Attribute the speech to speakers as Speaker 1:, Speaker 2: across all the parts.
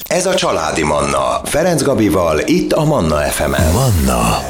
Speaker 1: Ez a Családi Manna. Ferenc Gabival, itt a Manna FM-en. Manna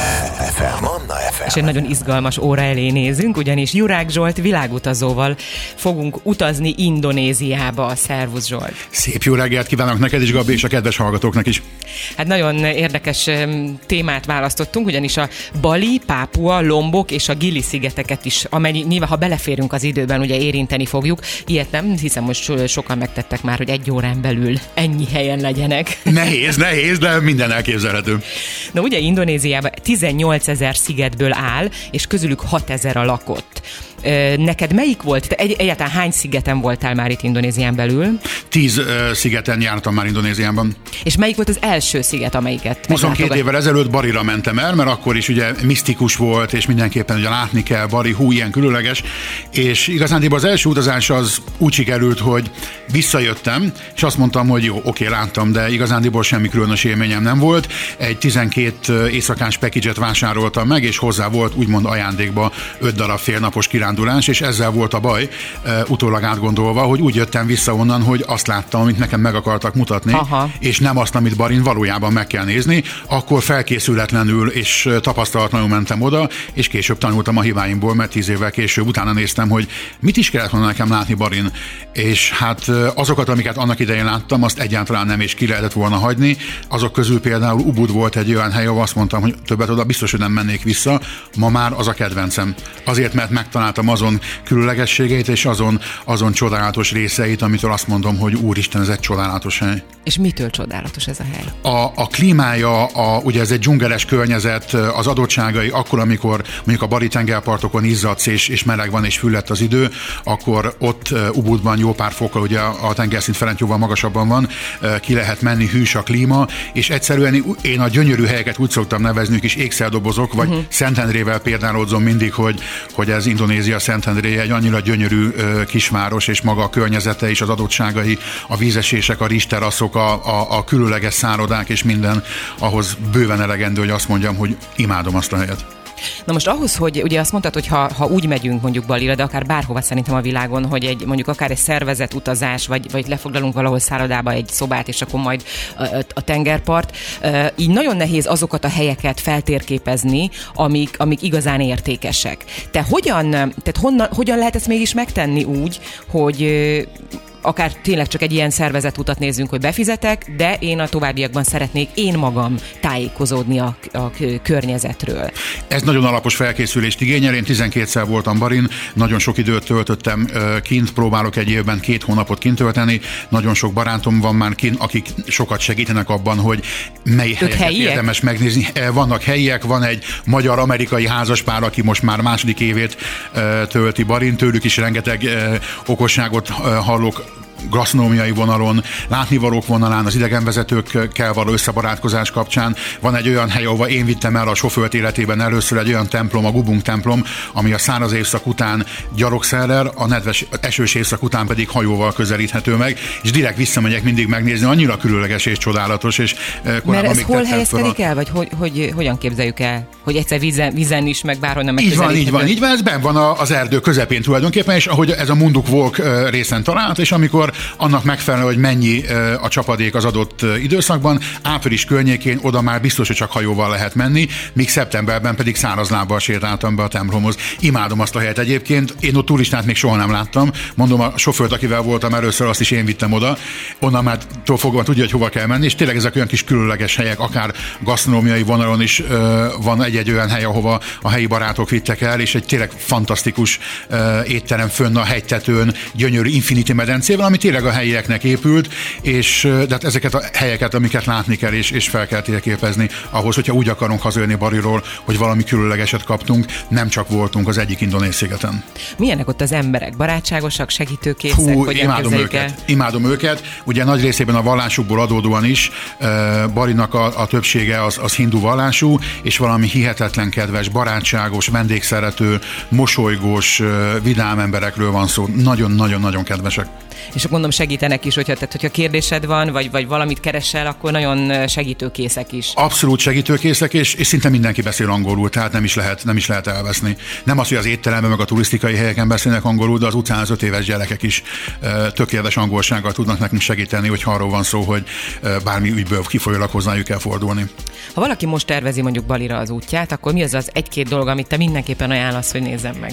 Speaker 1: FM.
Speaker 2: És egy nagyon izgalmas óra elé nézünk, ugyanis Jurák Zsolt világutazóval fogunk utazni Indonéziába. Szervusz Zsolt!
Speaker 3: Szép jó reggelt kívánok neked is, Gabi, és a kedves hallgatóknak is!
Speaker 2: Hát nagyon érdekes témát választottunk, ugyanis a Bali, Pápua, Lombok és a Gili szigeteket is, amennyi nyilván, ha beleférünk az időben, ugye érinteni fogjuk. Ilyet nem hiszem, most sokan megtettek már, hogy egy órán belül ennyi helyen legyenek.
Speaker 3: Nehéz, de minden elképzelhető.
Speaker 2: Na ugye Indonéziában 18 000 szigetből áll, és közülük 6 000 a lakott. Neked melyik volt? Te egyáltalán hány szigeten voltál már itt Indonézián belül?
Speaker 3: 10 szigeten jártam már Indonéziában.
Speaker 2: És melyik volt az első sziget, amelyiket
Speaker 3: 22 évvel ezelőtt Balira mentem el, mert akkor is ugye misztikus volt, és mindenképpen ugye látni kell, Bali, ilyen különleges. És igazándiból az első utazás az úgy sikerült, hogy visszajöttem, és azt mondtam, hogy jó, oké, láttam, de igazándiból semmi különös élményem nem volt. Egy 12 éjszakás package-et vásároltam meg, és hozzá volt úgymond ajándékba 5 darab félnapos kirándulás, és ezzel volt a baj, utólag átgondolva, hogy úgy jöttem vissza onnan, hogy azt láttam, amit nekem meg akartak mutatni, és nem azt, amit Balin valójában meg kell nézni. Akkor felkészületlenül és tapasztalatlanul mentem oda, és később tanultam a hibáimból, mert 10 évvel később utána néztem, hogy mit is kellett volna nekem látni Balin. És hát azokat, amiket annak idején láttam, azt egyáltalán nem is ki lehetett volna hagyni. Azok közül például Ubud volt egy olyan hely, ahol azt mondtam, hogy többet oda biztos, hogy nem mennék vissza. Ma már az a kedvencem. Azért, mert megtaláltam azon különlegességeit és azon csodálatos részeit, amitől azt mondom, hogy úristen, ez egy csodálatos hely.
Speaker 2: És mitől csodálatos ez a hely?
Speaker 3: A klímája, ugye ez egy dzsungeles környezet, az adottságai, akkor, amikor mondjuk a Bali tengerpartokon izzadsz, és meleg van, és füllett az idő, akkor ott Ubudban jó pár fokkal, ugye a tengerszint felett jóval magasabban van, ki lehet menni, hűs a klíma, és egyszerűen én a gyönyörű helyeket úgy szoktam nevezni, kis ékszerdobozok, vagy Szentendrével példálódzom mindig, hogy ez Indonézia Szentendré egy annyira gyönyörű kisváros, és maga a környezete és az adottságai, a vízesések, a rizsteraszok, a különleges szállodák és minden, ahhoz bőven elegendő, hogy azt mondjam, hogy imádom azt a helyet.
Speaker 2: Na most ahhoz, hogy ugye azt mondtad, hogy ha úgy megyünk mondjuk Balira, de akár bárhova szerintem a világon, hogy mondjuk akár egy szervezett utazás, vagy lefoglalunk valahol szállodába egy szobát, és akkor majd a tengerpart, így nagyon nehéz azokat a helyeket feltérképezni, amik igazán értékesek. Hogyan lehet ezt mégis megtenni úgy, hogy akár tényleg csak egy ilyen szervezett utat nézzünk, hogy befizetek, de én a továbbiakban szeretnék én magam tájékozódni a környezetről.
Speaker 3: Ez nagyon alapos felkészülést igényel. Én 12-szer voltam Balin, nagyon sok időt töltöttem kint, próbálok egy évben 2 hónapot kint tölteni. Nagyon sok barátom van már kint, akik sokat segítenek abban, hogy mely helyeket érdemes megnézni. Vannak helyiek, van egy magyar-amerikai házaspár, aki most már második évét tölti Balin, tőlük is rengeteg okosságot hallok, gasztronómiai vonalon, látnivalók vonalán, az idegenvezetőkkel való összebarátkozás kapcsán. Van egy olyan hely, ahova én vittem el a sofőrt életében először, egy olyan templom, a Gubung templom, ami a száraz évszak után gyalogszerrel, a nedves esős évszak után pedig hajóval közelíthető meg, és direkt visszamegyek mindig megnézni, annyira különleges és csodálatos. És
Speaker 2: mert ez hol helyezkedik el, vagy hogyan képzeljük el? Hogy egyszer vízen is, meg bárhonnan megközelíthető?
Speaker 3: Így van, ez benn van az erdő közepén tulajdonképpen, és ahogy ez a Munduk Walk részen talált, és amikor annak megfelelő, hogy mennyi a csapadék az adott időszakban, április környékén oda már biztos, hogy csak hajóval lehet menni, míg szeptemberben pedig száraz lábbal sétáltam be a templomhoz. Imádom azt a helyet egyébként, én ott turistát még soha nem láttam, mondom a sofőrt, akivel voltam először, azt is én vittem oda, onnan már fogva tudja, hogy hova kell menni, és tényleg ezek olyan kis különleges helyek, akár gasztronómiai vonalon is van egy olyan hely, ahova a helyi barátok vittek el, és egy tényleg fantasztikus étterem fönn a hegytetőn, gyönyörű Infinity medencével, ami tényleg a helyieknek épült, és de hát ezeket a helyeket, amiket látni kell, és fel kell térképezni ahhoz, hogyha úgy akarunk hazajönni Baliról, hogy valami különlegeset kaptunk, nem csak voltunk az egyik indonéz szigeten.
Speaker 2: Milyenek ott az emberek? Barátságosak, segítőkészek?
Speaker 3: Imádom őket. Ugye nagy részében a vallásukból adódóan is, Balinak a többsége az hindu vallású, és valami hihetetlen kedves, barátságos, vendégszerető, mosolygós, vidám emberekről van szó. Nagyon-nagyon-nagyon kedvesek.
Speaker 2: És csak mondom, segítenek is, hogyha kérdésed van, vagy valamit keresel, akkor nagyon segítőkészek is.
Speaker 3: Abszolút segítőkészek, és szinte mindenki beszél angolul, tehát nem is lehet elveszni. Nem az, hogy az étteremben meg a turisztikai helyeken beszélnek angolul, de az utcán az 5 éves gyerekek is tökéletes angolsággal tudnak nekünk segíteni, hogyha arról van szó, hogy bármi ügyből kifolyólag hozzájuk kell fordulni.
Speaker 2: Ha valaki most tervezi mondjuk Balira az útját, akkor mi az egy-két dolog, amit te mindenképpen ajánlasz, hogy nézzem meg?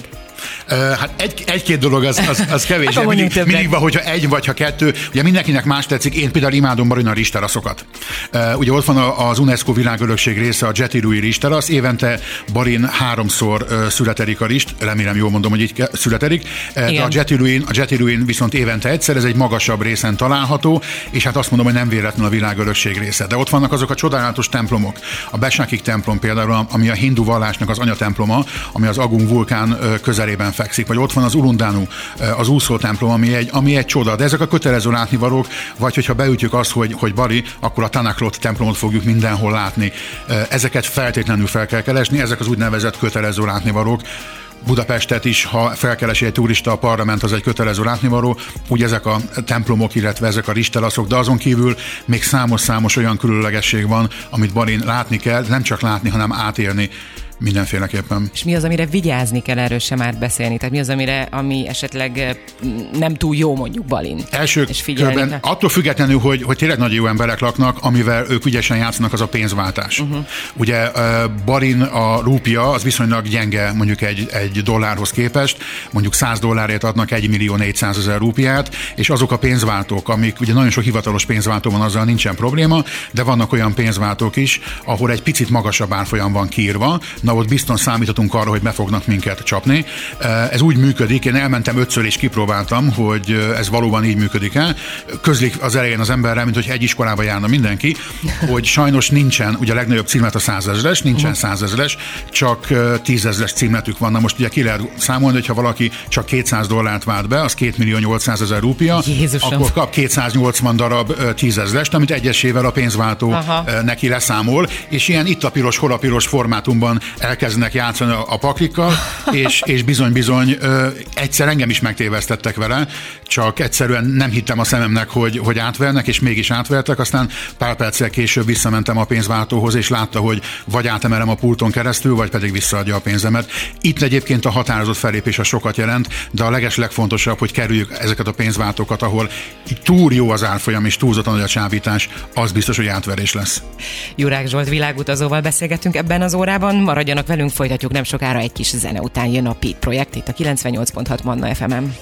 Speaker 3: Hát egy-két dolog az kevés. mindig van, hogyha egy vagy ha kettő. Ugye mindenkinek más tetszik. Én például imádom Barin a rizsteraszokat. Ugye ott van az UNESCO világörökség része, a Jetty-Louis rizsterasz. Évente Barin 3-szor születelik a rizst. Remélem jól mondom, hogy így születelik. De a Jetty-Louis viszont évente egyszer, ez egy magasabb részen található, és hát azt mondom, hogy nem véletlen a világörökség része. De ott vannak azok a csodálatos templomok. A Besakik templom például, ami a hindu vallásnak az anyatemploma, ami az Agung vulkán közelében fekszik, vagy ott van az Ulundanu, az úszó templom, ami egy csoda. De ezek a kötelező látnivalók, vagy hogyha beütjük azt, hogy Bali, akkor a Tanaklot templomot fogjuk mindenhol látni. Ezeket feltétlenül fel kell keresni, ezek az úgynevezett kötelező látnivalók. Budapestet is, ha felkeresi egy turista, a parlament az egy kötelező látnivaló, úgy ezek a templomok, illetve ezek a rizsteraszok, de azon kívül még számos olyan különlegesség van, amit Balin látni kell, nem csak látni, hanem átélni mindenféleképpen.
Speaker 2: És mi az, amire vigyázni kell, erről sem már beszélni? Tehát mi az, ami esetleg nem túl jó mondjuk Balin?
Speaker 3: Első körben attól függetlenül, hogy tényleg nagyon jó emberek laknak, amivel ők ügyesen játszanak, az a pénzváltás. Ugye Balin a rúpia az viszonylag gyenge mondjuk egy dollárhoz képest, mondjuk $100 adnak 1.400.000 rúpiát, és azok a pénzváltók, amik ugye nagyon sok hivatalos pénzváltó van, azzal nincsen probléma, de vannak olyan pénzváltók is, ahol egy picit magasabb árfolyam van kiírva. Na, ott biztos számíthatunk arra, hogy be fognak minket csapni. Ez úgy működik, én elmentem 5-ször és kipróbáltam, hogy ez valóban így működik-e. Közlik az elején az emberrel, mint hogy egy iskolába járna mindenki, hogy sajnos nincsen, ugye a legnagyobb címlet a 100 000-es, nincsen 100 000-es, csak 10 000-es címletük van. Na most ugye ki lehet számolni, hogy ha valaki csak $200 vált be, az 2.800.000 rúpia,
Speaker 2: Jézusom.
Speaker 3: Akkor kap 280 darab 10 000-est, amit egyesével a pénzváltó neki leszámol, és ilyen itt a piros, hol a piros formátumban elkezdenek játszani a paklikkal, és bizony egyszer engem is megtévesztettek vele, csak egyszerűen nem hittem a szememnek, hogy átvernek, és mégis átvertek, aztán pár perccel később visszamentem a pénzváltóhoz, és látta, hogy vagy átemelem a pulton keresztül, vagy pedig visszaadja a pénzemet. Itt egyébként a határozott fellépés az sokat jelent, de a legfontosabb, hogy kerüljük ezeket a pénzváltókat, ahol túl jó az árfolyam, és túlzottan nagy a csábítás, az biztos, hogy átverés lesz.
Speaker 2: Jurák Zsolt világutazóval beszélgetünk ebben az órában. Maradjanak velünk, folytatjuk nem sokára, egy kis zene után jön a Pete projekt itt a 98.6 Manna FM-en.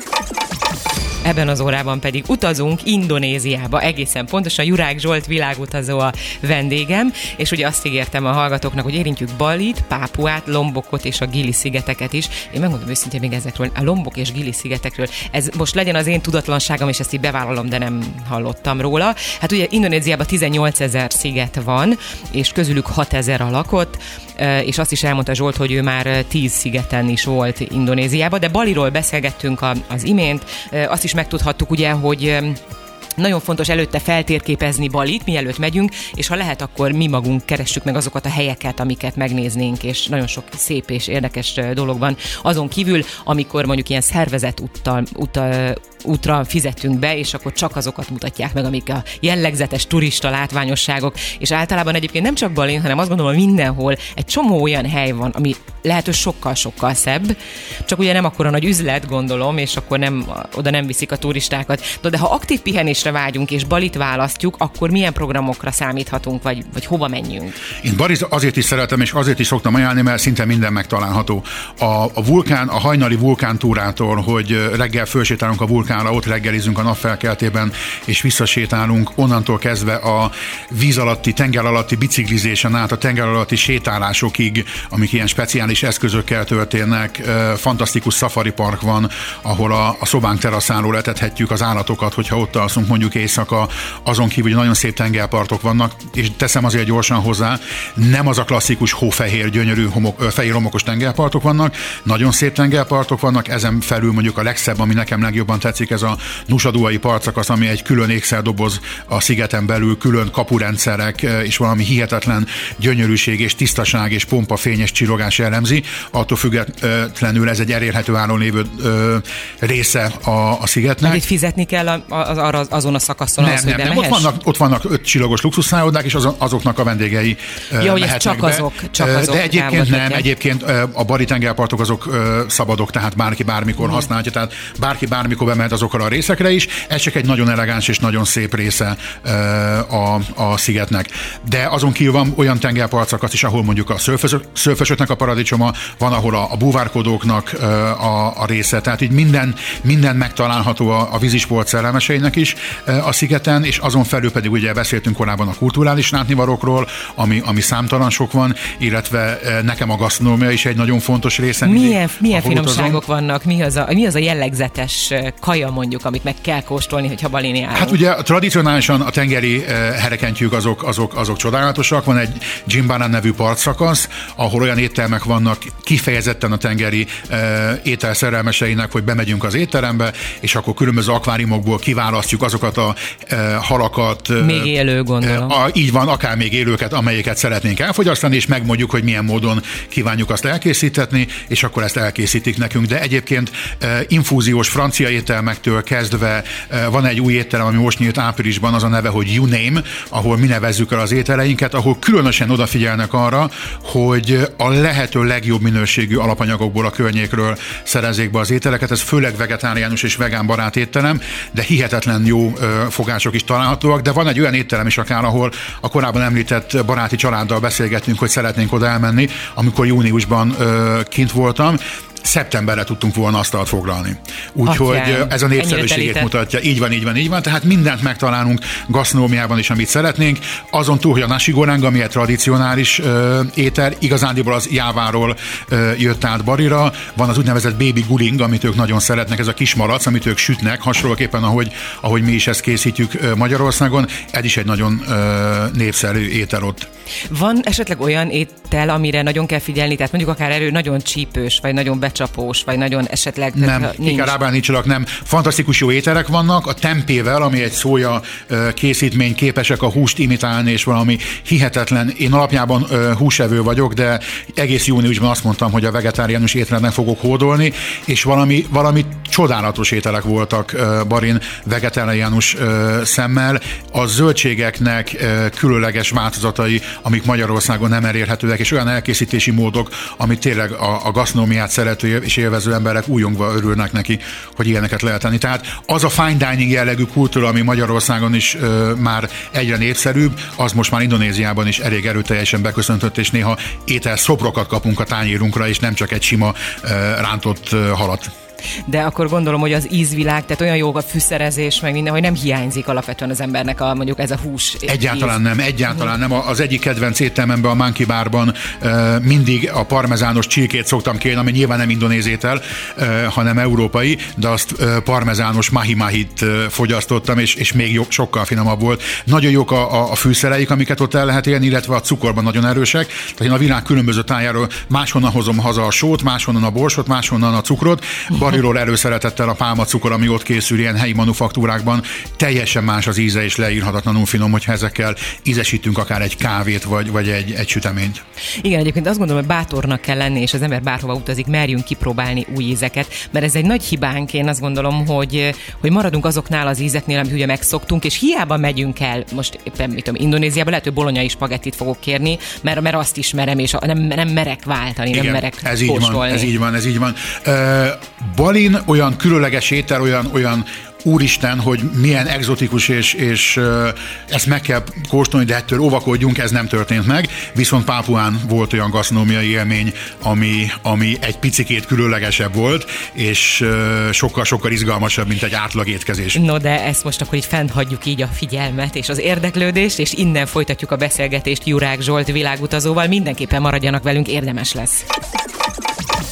Speaker 2: Ebben az órában pedig utazunk Indonéziába, egészen pontosan Jurák Zsolt világutazó a vendégem, és ugye azt ígértem a hallgatóknak, hogy érintjük Balit, Pápuát, Lombokot és a Gili-szigeteket is. Én megmondom őszintén még ezekről, a Lombok és Gili-szigetekről. Ez most legyen az én tudatlanságom, és ezt így bevállalom, de nem hallottam róla. Hát ugye Indonéziában 18 000 sziget van, és közülük 6 000 a lakott, és azt is elmondta Zsolt, hogy ő már 10 szigeten is volt Indonéziában, de Baliról beszélgettünk az imént, azt is megtudhattuk ugye, hogy nagyon fontos előtte feltérképezni Balit, mielőtt megyünk, és ha lehet, akkor mi magunk keressük meg azokat a helyeket, amiket megnéznénk, és nagyon sok szép és érdekes dolog van. Azon kívül, amikor mondjuk ilyen szervezett útra fizetünk be, és akkor csak azokat mutatják meg, amik a jellegzetes turista látványosságok, és általában egyébként nem csak Balin, hanem azt gondolom, hogy mindenhol egy csomó olyan hely van, ami lehet, hogy sokkal-sokkal szebb, csak ugye nem akkora nagy üzlet, gondolom, és akkor oda nem viszik a turistákat. De ha aktív pihenésre vágyunk, és Balit választjuk, akkor milyen programokra számíthatunk, vagy hova menjünk? Én
Speaker 3: Balit azért is szeretem, és azért is szoktam ajánlani, mert szinte minden megtalálható. A hajnali vulkántúrától, hogy reggel fölsétálunk a vulkánra, ott reggelizünk a napfelkeltében, és visszasétálunk, onnantól kezdve a víz alatti, tenger alatti biciklizésen át a tenger alatti sétálásokig, amik ilyen speciális eszközökkel történnek. Fantasztikus safari park van, ahol a szobánk teraszánról etethetjük az állatokat, hogyha ott alszunk mondjuk éjszaka. Azon kívül nagyon szép tengerpartok vannak, és teszem azért gyorsan hozzá, nem az a klasszikus hófehér, gyönyörű fehér homokos tengerpartok vannak, nagyon szép tengerpartok vannak, ezen felül mondjuk a legszebb, ami nekem legjobban tetszik, látszik ez a Nusa-Duai partszakasz, ami egy külön ékszerdoboz a szigeten belül, külön kapurendszerek és valami hihetetlen gyönyörűség és tisztaság és pompa, fényes csillogás jellemzi. Attól függetlenül ez egy elérhető áron lévő része a szigetnek.
Speaker 2: Meg itt fizetni kell azon a szakaszon,
Speaker 3: nem. Ott vannak 5 csillagos luxusszállodák, és azoknak a vendégei mehetnek
Speaker 2: csak
Speaker 3: be.
Speaker 2: azok
Speaker 3: De egyébként nem, egyébként a bari tengerpartok azok szabadok, tehát bárki bármikor használja, tehát bárki bármikor bemehet azokra a részekre is. Ez csak egy nagyon elegáns és nagyon szép része a szigetnek. De azon kívül van olyan tengerpartszakasz is, ahol mondjuk a szörfösöknek a paradicsoma, van, ahol a búvárkodóknak a része, tehát így minden megtalálható a vízisport szerelmeseinek is a szigeten, és azon felül pedig ugye beszéltünk korábban a kulturális látnivalókról, ami számtalan sok van, illetve nekem a gasztronómia is egy nagyon fontos része.
Speaker 2: Milyen finomságok vannak? Mi az a jellegzetes kaja mondjuk, amit meg kell kóstolni, hogyha Balin járunk?
Speaker 3: Hát ugye tradicionálisan a tengeri herekentyűk azok csodálatosak. Van egy Jimbaran nevű partszakasz, ahol olyan éttermek vannak kifejezetten a tengeri ételszerelmeseinek, hogy bemegyünk az étterembe, és akkor különböző akváriumokból kiválasztjuk azokat a halakat.
Speaker 2: Még élő, gondolom.
Speaker 3: Így van, akár még élőket, amelyeket szeretnénk elfogyasztani, és megmondjuk, hogy milyen módon kívánjuk azt elkészítetni, és akkor ezt elkészítik nekünk. De egyébként infúziós francia ételmektől kezdve van egy új étterem, ami most nyílt áprilisban, az a neve, hogy You Name, ahol mi nevezzük el az ételeinket, ahol különösen odafigyelnek arra, hogy a lehető legjobb minőségű alapanyagokból a környékről szerezzék be az ételeket. Ez főleg vegetáriánus és vegán barát étterem, de hihetetlen jó fogások is találhatóak. De van egy olyan étterem is akár, ahol a korábban említett baráti családdal beszélgettünk, hogy szeretnénk oda elmenni, amikor júniusban kint voltam. Szeptemberre tudtunk volna asztalt foglalni. Úgyhogy ez a népszerűségét mutatja. Így van. Tehát mindent megtalálunk gasztronómiában is, amit szeretnénk. Azon túl, hogy a nasi goreng, ami egy tradicionális étel, igazándiból az Jáváról jött át Barira. Van az úgynevezett baby guling, amit ők nagyon szeretnek, ez a kis malac, amit ők sütnek, hasonlóképpen, ahogy mi is ezt készítjük Magyarországon. Ez is egy nagyon népszerű étel ott.
Speaker 2: Van esetleg olyan étel, amire nagyon kell figyelni, tehát mondjuk akár nagyon csípős, vagy nagyon becsapós, vagy nagyon esetleg...
Speaker 3: Nem, inkább nincs. Nem. Fantasztikus jó ételek vannak, a tempével, ami egy szója készítmény, képesek a húst imitálni, és valami hihetetlen. Én alapjában húsevő vagyok, de egész júniusban azt mondtam, hogy a vegetáriánus étrendnek fogok hódolni, és valami csodálatos ételek voltak Barin vegetáriánus szemmel. A zöldségeknek különleges változatai, amik Magyarországon nem elérhetőek, és olyan elkészítési módok, amit tényleg a gasztronómiát szerető és élvező emberek újongva örülnek neki, hogy ilyeneket lehet tenni. Tehát az a fine dining jellegű kultúra, ami Magyarországon is már egyre népszerűbb, az most már Indonéziában is elég erőteljesen beköszöntött, és néha ételszobrokat kapunk a tányérunkra, és nem csak egy sima rántott halat.
Speaker 2: De akkor gondolom, hogy az ízvilág, tehát olyan jó a fűszerezés, meg minden, hogy nem hiányzik alapvetően az embernek mondjuk ez a hús.
Speaker 3: Egyáltalán nem. Az egyik kedvenc éttermemben, a Monkey Barban mindig a parmezános csirkét szoktam kérni, ami nyilván nem indonéz étel, hanem európai, de azt parmezános mahi-mahit fogyasztottam, és még sokkal finomabb volt. Nagyon jók a fűszereik, amiket ott el lehet élni, illetve a cukorban nagyon erősek. Tehát én a világ különböző tájáról máshonnan hozom haza a sót, máshonnan a borsot, máshonnan a cukrot. Bariról előszeretettel a pálmacukor, ami ott készül ilyen helyi manufaktúrákban, teljesen más az íze, és leírhatatlanul finom, hogyha ezekkel ízesítünk akár egy kávét, vagy egy süteményt.
Speaker 2: Igen, egyébként azt gondolom, hogy bátornak kell lenni, és az ember bárhova utazik, merjünk kipróbálni új ízeket, mert ez egy nagy hibánk, én azt gondolom, hogy maradunk azoknál az ízeknél, amit ugye megszoktunk, és hiába megyünk el, most éppen Indonéziába, lehet, hogy bolonyai spagettit fogok kérni, mert azt ismerem, és nem merek váltani,
Speaker 3: igen,
Speaker 2: nem merek
Speaker 3: kóstolni. Ez így van. Balin olyan különleges étel, olyan úristen, hogy milyen egzotikus, és ezt meg kell kóstolni, de ettől óvakodjunk, ez nem történt meg. Viszont Pápuán volt olyan gasztronómiai élmény, ami egy picikét különlegesebb volt, és sokkal izgalmasabb, mint egy átlag étkezés.
Speaker 2: No, de ezt most akkor így fent hagyjuk így a figyelmet és az érdeklődést, és innen folytatjuk a beszélgetést Jurák Zsolt világutazóval. Mindenképpen maradjanak velünk, érdemes lesz.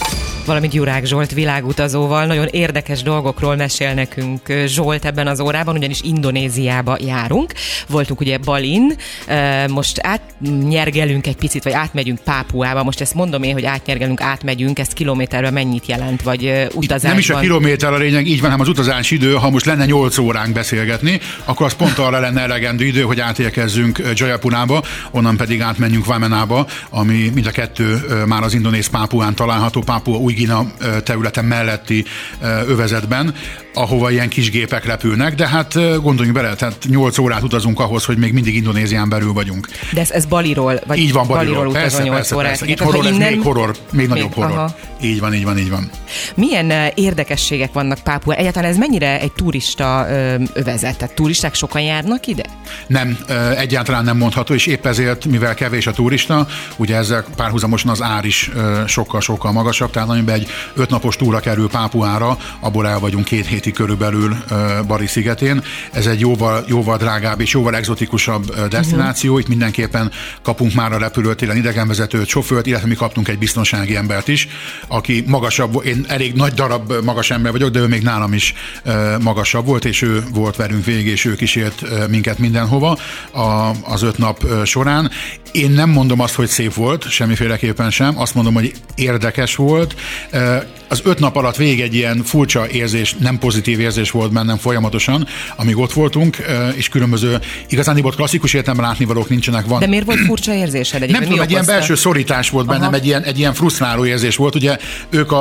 Speaker 2: valamint Jurák Zsolt világutazóval. Nagyon érdekes dolgokról mesél nekünk Zsolt ebben az órában, ugyanis Indonéziába járunk. Voltunk ugye Balin, most átnyergelünk egy picit, vagy átmegyünk Pápuába. Most ezt mondom én, hogy átmegyünk, ezt kilométerben mennyit jelent, vagy utazásban? Nem
Speaker 3: is a kilométer a lényeg, így van, hanem az utazási idő, ha most lenne 8 óránk beszélgetni, akkor az pont arra lenne elegendő idő, hogy átérkezzünk Jayapunába, onnan pedig átmenjünk Wamenába, ami mind a kettő már az indonéz Pápuán található, Pápua Új-Guinea területen melletti övezetben, ahova ilyen kis gépek repülnek, de hát gondoljunk bele, tehát 8 órát utazunk ahhoz, hogy még mindig Indonézián belül vagyunk.
Speaker 2: De ez Baliról, vagy
Speaker 3: így van,
Speaker 2: Baliról utazol 8 órát.
Speaker 3: Persze. Itt horror, ez még horror, még nagyobb horror. Aha. Így van.
Speaker 2: Milyen érdekességek vannak Pápuán? Egyáltalán ez mennyire egy turista övezet? Tehát turisták sokan járnak ide?
Speaker 3: Nem, egyáltalán nem mondható, és épp ezért, mivel kevés a turista, ugye ezzel párhuzamosan az ár is sokkal magasabb, tehát amiben egy 5 napos túra kerül Pápuára, abból el vagyunk 2 hétig körülbelül Bali szigetén. Ez egy jóval drágább és jóval egzotikusabb desztináció. Itt mindenképpen kapunk már a repülőtéren idegenvezetőt, sofőrt, illetve mi kaptunk egy biztonsági embert is, aki magasabb, én elég nagy darab magas ember vagyok, de ő még nálam is magasabb volt, és ő volt velünk végig, és ő kísért minket mindenhova az 5 nap során. Én nem mondom azt, hogy szép volt, semmiféleképpen sem, azt mondom, hogy érdekes volt. Az 5 nap alatt végig egy ilyen furcsa érzés, nem pozitív érzés volt bennem folyamatosan, amíg ott voltunk, és különböző, igazániból klasszikus értelemben látnivalók nincsenek.
Speaker 2: De miért volt furcsa érzésed?
Speaker 3: Nem tudom, egy ilyen belső szorítás volt bennem, egy ilyen frusztráló érzés volt. Ugye ők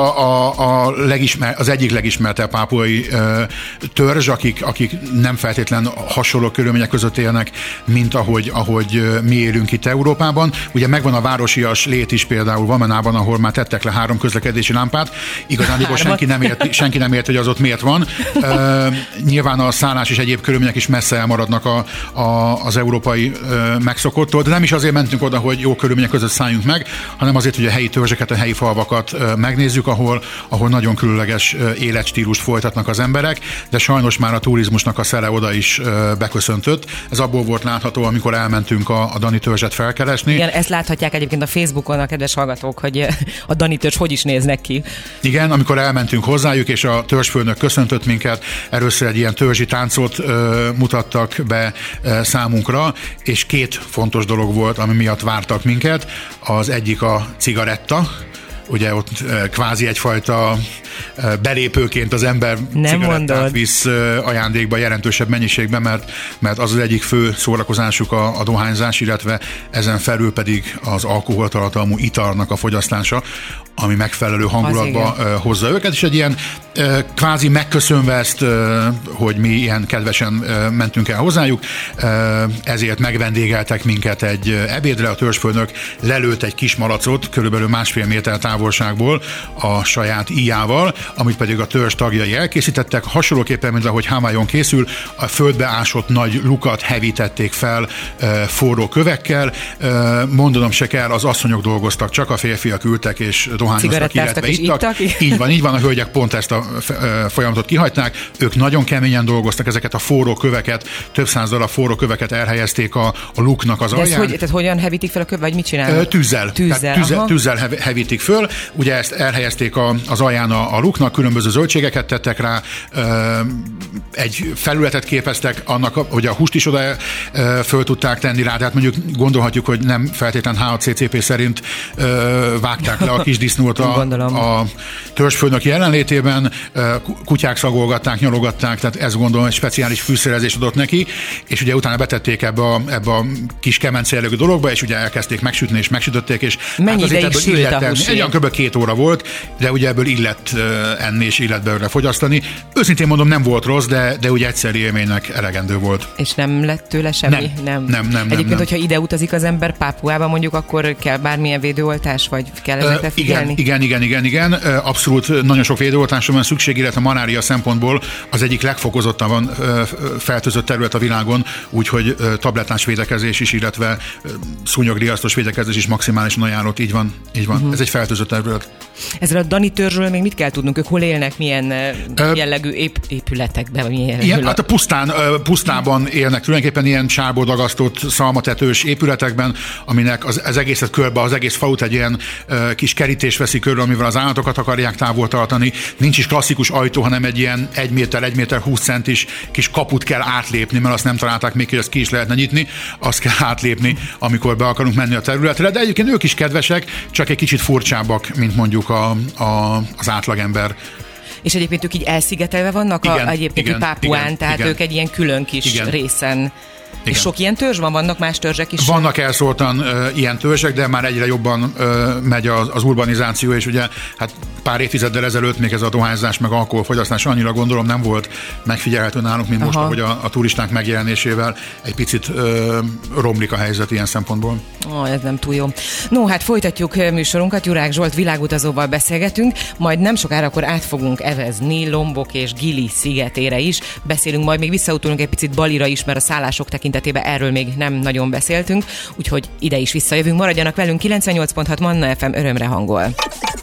Speaker 3: az egyik legismertebb pápuai törzs, akik nem feltétlen hasonló körülmények között élnek, mint ahogy mi élünk itt Európában. Ugye megvan a városias lét is például Wamenában, ahol már tettek le 3 közlekedési lámpát. Igazándiból senki nem ért, hogy az ott miért van. Nyilván a szállás és egyéb körülmények is messze elmaradnak az európai megszokottól, de nem is azért mentünk oda, hogy jó körülmények között szálljunk meg, hanem azért, hogy a helyi törzseket, a helyi falvakat megnézzük, ahol nagyon különleges életstílust folytatnak az emberek, de sajnos már a turizmusnak a szele oda is beköszöntött. Ez abból volt látható, amikor elmentünk a Dani törzset felkeresni.
Speaker 2: Igen, ezt láthatják egyébként a Facebookon a kedves hallgatók, hogy a Dani törzs hogy is néznek ki.
Speaker 3: Igen, amikor elmentünk hozzájuk, és a törzsfőnök köszöntött minket, először egy ilyen törzsi táncot mutattak be számunkra, és 2 fontos dolog volt, ami miatt vártak minket. Az egyik a cigaretta, ugye ott kvázi egyfajta belépőként az ember cigarettát visz ajándékba jelentősebb mennyiségben, mert az egyik fő szórakozásuk a dohányzás, illetve ezen felül pedig az alkoholtartalmú italnak a fogyasztása, ami megfelelő hangulatba hozza őket, és egy ilyen kvázi megköszönve ezt, hogy mi ilyen kedvesen mentünk el hozzájuk, ezért megvendégeltek minket egy ebédre, a törzsfőnök lelőtt egy kis malacot, körülbelül 1,5 méter távolságból a saját íjával, amit pedig a törzs tagjai elkészítettek, hasonlóképpen, mint ahogy Hawaiion készül, a földbe ásott nagy lukat hevítették fel forró kövekkel, mondanom se kell, az asszonyok dolgoztak, csak a férfiak ültek és dohányoztak, illetve ittak. Így van, a hölgyek pont ezt a folyamatot kihagyták, ők nagyon keményen dolgoztak, ezeket a forró köveket, több 100 darab forró köveket elhelyezték a luknak az alján.
Speaker 2: Tehát hogyan hevítik fel a követ, vagy mit csinálnak?
Speaker 3: Tűzzel hevítik föl, ugye ezt elhelyezték az alján a luknak, különböző zöldségeket tettek rá, egy felületet képeztek annak, hogy a húst is oda föl tudták tenni rá, tehát mondjuk gondolhatjuk, hogy nem feltétlen HACCP szerint vágták le a kis disznót a törzsfőnök jelenlétében, kutyák szagolgatták, nyalogatták, tehát ezt gondolom, egy speciális fűszerezés adott neki, és ugye utána betették ebbe a kis kemence jellegű dologba, és ugye elkezdték megsütni, és megsütötték, és
Speaker 2: mennyi ideig sült a hús?
Speaker 3: Egy kb. 2 óra volt, de ugye ebből illett enni és illet belőle fogyasztani. Őszintén mondom, nem volt rossz, de ugye egyszerű élménynek elegendő volt.
Speaker 2: És nem lett tőle semmi?
Speaker 3: Nem.
Speaker 2: Egyébként, hogyha ide utazik az ember Pápuába, mondjuk, akkor kell bármilyen védőoltás, vagy kell ezekre figyelni?
Speaker 3: Igen. Abszolút nagyon sok védőoltásra van szükség, illetve a malária szempontból az egyik legfokozottabban fertőzött terület a világon, úgyhogy tablettás védekezés is, illetve szúnyogriasztos védekezés is maximálisan ajánlott, így van. Ez egy fertőzött különböző terület.
Speaker 2: Ezzel a Dani törzsről még mit kell tudnunk? Ők hol élnek, milyen jellegű épületekben? Vagy milyen
Speaker 3: ilyen, hát a pusztában élnek, tulajdonképpen ilyen sárból dagasztott szalmatetős épületekben, aminek az egészet körbe, az egész falut egy ilyen kis kerítés veszi körül, amivel az állatokat akarják távol tartani. Nincs is klasszikus ajtó, hanem egy ilyen 1 méter 20 centis kis kaput kell átlépni, mert azt nem találták még, hogy ezt ki is lehetne nyitni, azt kell átlépni, amikor be akarunk menni a területre. De egyébként ők is kedvesek, csak egy kicsit furcsábbak, mint mondjuk az átlagember.
Speaker 2: És egyébként ők így elszigetelve vannak egyébként Pápuán, tehát ők egy ilyen külön kis részen. Igen. És sok ilyen törzs vannak más törzsek is?
Speaker 3: Vannak elszórtan ilyen törzsek, de már egyre jobban megy az urbanizáció, és ugye hát pár évtizeddel ezelőtt még ez a dohányzás meg alkoholfogyasztás annyira gondolom nem volt megfigyelhető nálunk, mint most, hogy a turisták megjelenésével egy picit romlik a helyzet ilyen szempontból.
Speaker 2: Ez nem túl jó. No, hát folytatjuk műsorunkat, Jurák Zsolt világutazóval beszélgetünk, majd nem sokára akkor át fogunk evezni Lombok és Gili szigetére is. Beszélünk, majd még visszautolunk egy picit Balira is, mert a szállások tekintetében erről még nem nagyon beszéltünk, úgyhogy ide is visszajövünk. Maradjanak velünk, 98.6 Manna FM örömre hangol.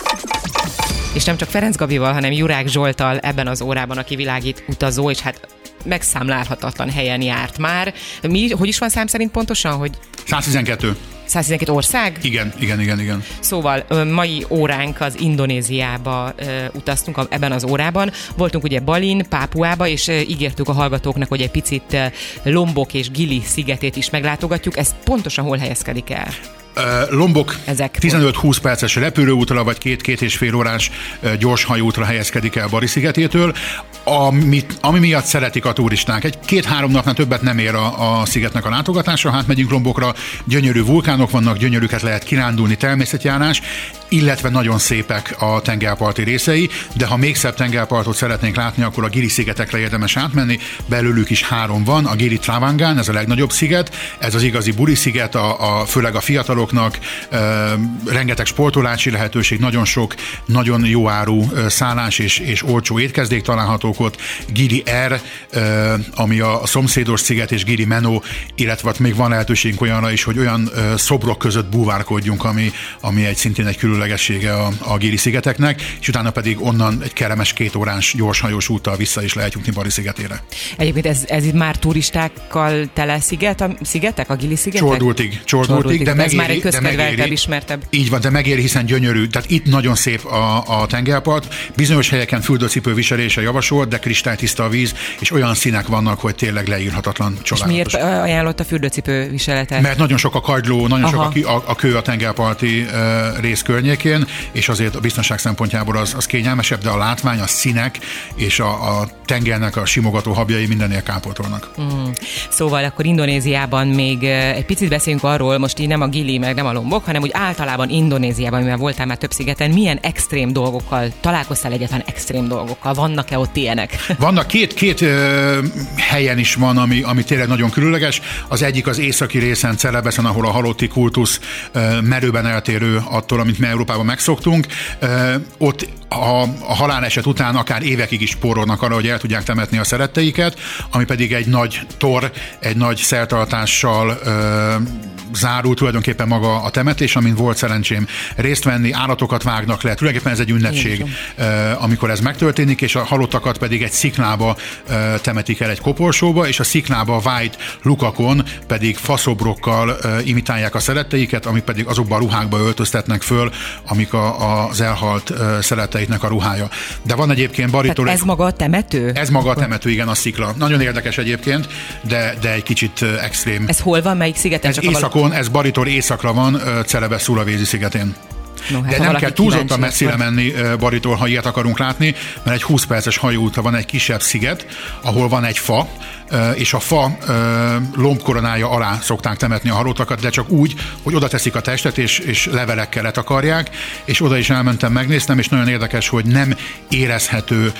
Speaker 2: És nem csak Ferenc Gabival, hanem Jurák Zsolttal ebben az órában, aki világít utazó, és hát megszámlálhatatlan helyen járt már. Hogy is van szám szerint pontosan, hogy...
Speaker 3: 112.
Speaker 2: 112 ország?
Speaker 3: Igen.
Speaker 2: Szóval mai óránk az Indonéziába utaztunk ebben az órában. Voltunk ugye Balin, Pápuába, és ígértük a hallgatóknak, hogy egy picit Lombok és Gili szigetét is meglátogatjuk. Ez pontosan hol helyezkedik el?
Speaker 3: Lombok 15-20 perces repülőútra, vagy 2-2,5 órás gyorshajóútra helyezkedik el Bari szigetétől, ami miatt szeretik a turisták. 2-3 napnál többet nem ér a szigetnek a látogatása, hát megyünk Lombokra, gyönyörű vulkánok vannak, gyönyörűket lehet kirándulni, természetjárás, illetve nagyon szépek a tengerparti részei, de ha még szebb tengerpartot szeretnénk látni, akkor a Gili szigetekre érdemes átmenni, belőlük is 3 van, a Gili Trawangan, ez a legnagyobb sziget, ez az igazi buli sziget, főleg a fiataloknak, rengeteg sportolási lehetőség, nagyon sok, nagyon jó áru szállás és olcsó étkezdék találhatók ott, Gili Air, ami a szomszédos sziget, és Gili Meno, illetve még van lehetőségünk olyanra is, hogy olyan szobrok között búvárkodjunk, ami szintén egy különlegessége a Gili szigeteknek, és utána pedig onnan egy kellemes 2 órás gyorshajós úttal vissza is lehet jutni Bari szigetére.
Speaker 2: Egyébként ez itt már turistákkal tele szigetek, a Gili szigetek?
Speaker 3: Csordultig, de
Speaker 2: ez már egy közkedveltebb, ismertebb.
Speaker 3: Így van, de megéri, hiszen gyönyörű. Tehát itt nagyon szép a tengerpart. Bizonyos helyeken fürdőcipő viselése javasolt, de kristálytiszta a víz, és olyan színek vannak, hogy tényleg leírhatatlan, csodálatos.
Speaker 2: És miért ajánlott a fürdőcipő viseletet?
Speaker 3: Mert nagyon sok a kagyló, nagyon sok a kő a tengerparti rész környékén, és azért a biztonság szempontjából az kényelmesebb, de a látvány, a színek és a tengernek a simogató habjai mindennél kápoltolnak.
Speaker 2: Szóval akkor Indonéziában még egy picit beszéljünk arról, most így nem a Gili, meg nem a Lombok, hanem úgy általában Indonéziában, mivel voltál már több szigeten, milyen extrém dolgokkal, találkoztál egyáltalán extrém dolgokkal? Vannak-e ott ilyenek?
Speaker 3: Vannak, két helyen is van, ami tényleg nagyon különleges. Az egyik az északi részen, Celebeszen, ahol a halotti kultusz merőben eltérő attól, amit mi Európában megszoktunk. Ott a haláleset után akár évekig is spórolnak arra, hogy el tudják temetni a szeretteiket, ami pedig egy nagy tor, egy nagy szertartással zárul tulajdonképpen maga a temetés, amin volt szerencsém részt venni, állatokat vágnak le, tulajdonképpen ez egy ünnepség, amikor ez megtörténik, és a halottakat pedig egy sziklába temetik el, egy koporsóba, és a sziklába vájt lukakon pedig faszobrokkal imitálják a szeretteiket, amik pedig azokba a ruhákba öltöztetnek föl, amik az elhalt szeretteiknek a ruhája. De van egyébként Baritól...
Speaker 2: Ez maga a temető?
Speaker 3: Ez maga a temető, igen, a szikla. Nagyon érdekes egyébként, de egy kicsit extrém.
Speaker 2: Ez hol van, melyik szigeten?
Speaker 3: Ez északon, ez Baritól északra van, Celebes Sulawesi szigetén. No, hát de nem kell túlzottan messzire menni Baritól, ha ilyet akarunk látni, mert egy 20 perces hajóútra van egy kisebb sziget, ahol van egy fa, és a fa lombkoronája alá szokták temetni a halottakat, de csak úgy, hogy oda teszik a testet, és levelekkel letakarják, és oda is elmentem, megnéztem, és nagyon érdekes, hogy nem érezhető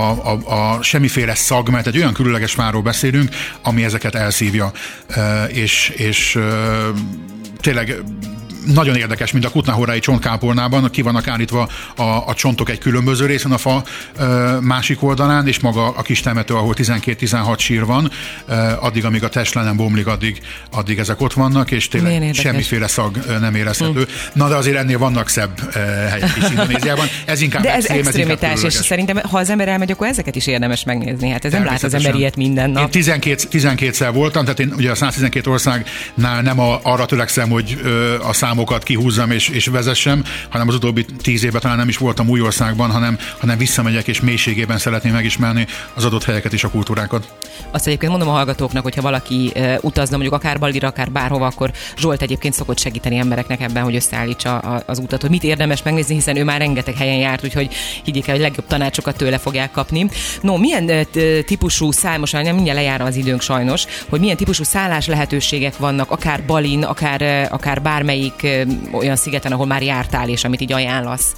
Speaker 3: a semmiféle szag, mert egy olyan különleges fáról beszélünk, ami ezeket elszívja, és tényleg nagyon érdekes, mint a kutnahorai csontkápolnában, ki vannak állítva a csontok egy különböző részen a fa másik oldalán, és maga a kis temető, ahol 12-16 sír van, addig, amíg a test le nem bomlik, addig ezek ott vannak, és tényleg semmiféle szag nem érezhető. Na, de azért ennél vannak szebb helyek is Indonéziában. Ez inkább
Speaker 2: de ez extremitás, és szerintem, ha az ember elmegy, akkor ezeket is érdemes megnézni. Hát ez nem lát az ember ilyet minden nap.
Speaker 3: Én 12-szer voltam, tehát én ugye a 112 országnál nem arra törekszem, hogy a számokat kihúzzam és vezessem, hanem az utóbbi 10 évben talán nem is voltam új országban, hanem visszamegyek és mélységében szeretném megismerni az adott helyeket és a kultúrákat.
Speaker 2: Azt egyébként mondom a hallgatóknak, hogyha valaki utazna mondjuk akár Balira, akár bárhova, akkor Zsolt egyébként szokott segíteni embereknek ebben, hogy összeállítsa az utat, hogy mit érdemes megnézni, hiszen ő már rengeteg helyen járt, úgyhogy higgyék el, hogy legjobb tanácsokat tőle fogják kapni. No, milyen típusú most nem mindjárt lejár az időnk sajnos, hogy milyen típusú szállás lehetőségek vannak, akár Balin, akár bármelyik olyan szigeten, ahol már jártál, és amit így ajánlasz?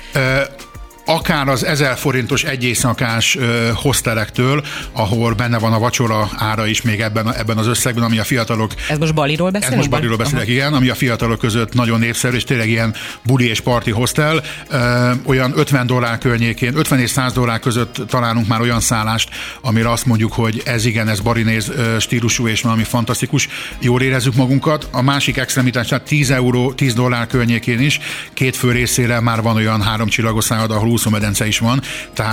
Speaker 3: Akár az 1000 forintos egy éjszakás hostelektől, ahol benne van a vacsora ára is még ebben az összegben, ami a fiatalok...
Speaker 2: Ez most Baliról beszélünk?
Speaker 3: Ez most Baliról beszélek, igen, ami a fiatalok között nagyon népszerű, és tényleg ilyen buli és parti hostel. Olyan $50 környékén, 50 és $100 között találunk már olyan szállást, amire azt mondjuk, hogy ez balinéz stílusú és valami fantasztikus, jól érezzük magunkat. A másik extremitás, tehát $10 környékén is, 2 fő részére már van olyan 3 csillagos szálloda, ahol úszómedence is van,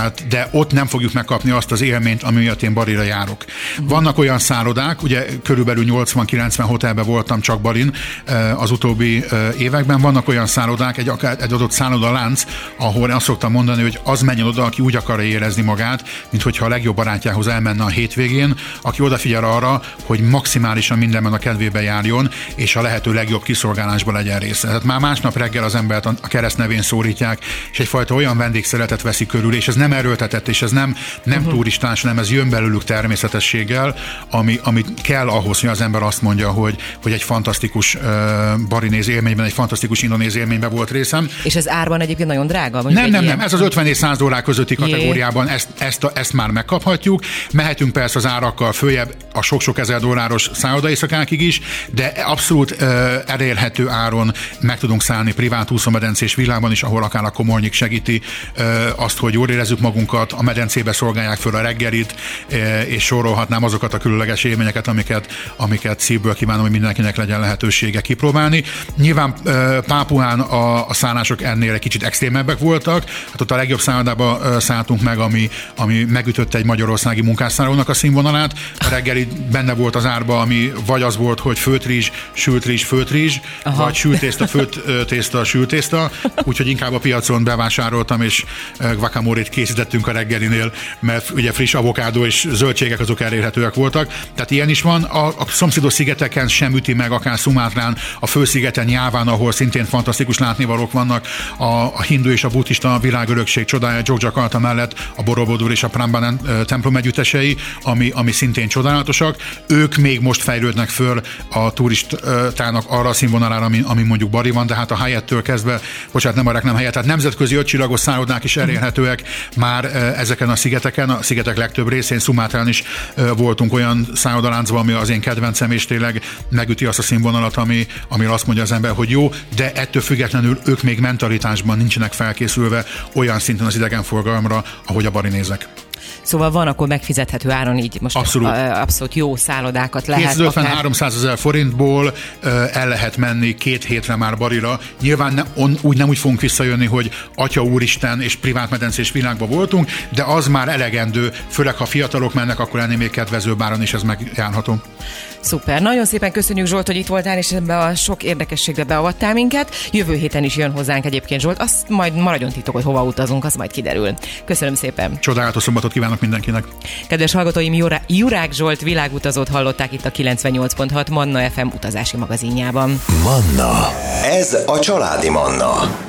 Speaker 3: de ott nem fogjuk megkapni azt az élményt, ami miatt én Balira járok. Vannak olyan szállodák, ugye körülbelül 80-90 hotelben voltam csak Balin az utóbbi években, vannak olyan szállodák, egy adott szállodalánc, ahol azt szoktam mondani, hogy az menjen oda, aki úgy akarja érezni magát, mint hogyha a legjobb barátjához elmenne a hétvégén, aki odafigyel arra, hogy maximálisan mindenben a kedvébe járjon, és a lehető legjobb kiszolgálásban legyen része. Tehát már másnap reggel az embert a keresztnevén szólítják, és egyfajta olyan vendégszeretet veszi körül, és ez nem erőltetett, és ez nem turistás, hanem ez jön belőlük természetességgel, ami kell ahhoz, hogy az ember azt mondja, hogy egy fantasztikus balinéz élményben, egy fantasztikus indonéz élményben volt részem.
Speaker 2: És ez árban egyébként nagyon drága?
Speaker 3: Nem, ez az 50 és $100 közötti kategóriában ezt már megkaphatjuk. Mehetünk persze az árakkal följebb a sok-sok $1000 szállodaéjszakákig is, de abszolút elérhető áron meg tudunk szállni privát úszómedencés villában is, ahol akár a komornyik segíti azt, hogy jól érezzük magunkat, a medencébe szolgálják föl a reggelit, és sorolhatnám azokat a különleges élményeket, amiket szívből kívánom, hogy mindenkinek legyen lehetősége kipróbálni. Nyilván Pápuán a szállások ennél egy kicsit extrémebbek voltak, hát ott a legjobb szállodába szálltunk meg, ami megütötte egy magyarországi munkásszállónak a színvonalát. A reggeli benne volt az árba, ami vagy az volt, hogy főtrizs, sült rizs, főtrizs, vagy sült tészta, főtt tészta, sült tészta, úgyhogy inkább a piacon bevásároltam, és guacamole-t készítettünk a reggelinél, mert ugye friss avokádó és zöldségek azok elérhetőek voltak. Tehát ilyen is van. A szomszédos szigeteken sem üti meg, akár Szumátrán, a főszigeten, Jáván, ahol szintén fantasztikus látnivalók vannak, a hindu és a buddhista világörökség csodája Jogjakarta mellett a Borobudur és a Prambanan templom együttesei, ami szintén csodálatosak. Ők még most fejlődnek föl a turistának arra a színvonalára, ami mondjuk Bali van, de hát a Hyatt-től kezdve, nem a reklám helyett, tehát nemzetközi 5 csillagos szállodák is elérhetőek már ezeken a szigeteken, a szigetek legtöbb részén, Szumátrán is voltunk olyan szállodaláncban, ami az én kedvencem, és tényleg megüti azt a színvonalat, amire azt mondja az ember, hogy jó, de ettől függetlenül ők még mentalitásban nincsenek felkészülve olyan szinten az idegenforgalomra, ahogy a balinézek.
Speaker 2: Szóval van akkor megfizethető áron így most abszolút jó szállodákat lehet.
Speaker 3: 250-300 000 forintból el lehet menni 2 hétre már Balira. Nyilván nem úgy fogunk visszajönni, hogy Atya Úristen és privát medencés világban voltunk, de az már elegendő, főleg ha fiatalok mennek, akkor ennél még kedvezőbb áron is ez megjárható.
Speaker 2: Szuper, nagyon szépen köszönjük, Zsolt, hogy itt voltál, és ebbe a sok érdekességbe beavattál minket. Jövő héten is jön hozzánk egyébként Zsolt, azt majd maradjon titok, hogy hova utazunk, az majd kiderül. Köszönöm szépen.
Speaker 3: Csodálatos szombatot kívánok mindenkinek.
Speaker 2: Kedves hallgatóim, Jurák Zsolt világutazót hallották itt a 98.6 Manna FM utazási magazinjában.
Speaker 1: Manna, ez a családi Manna.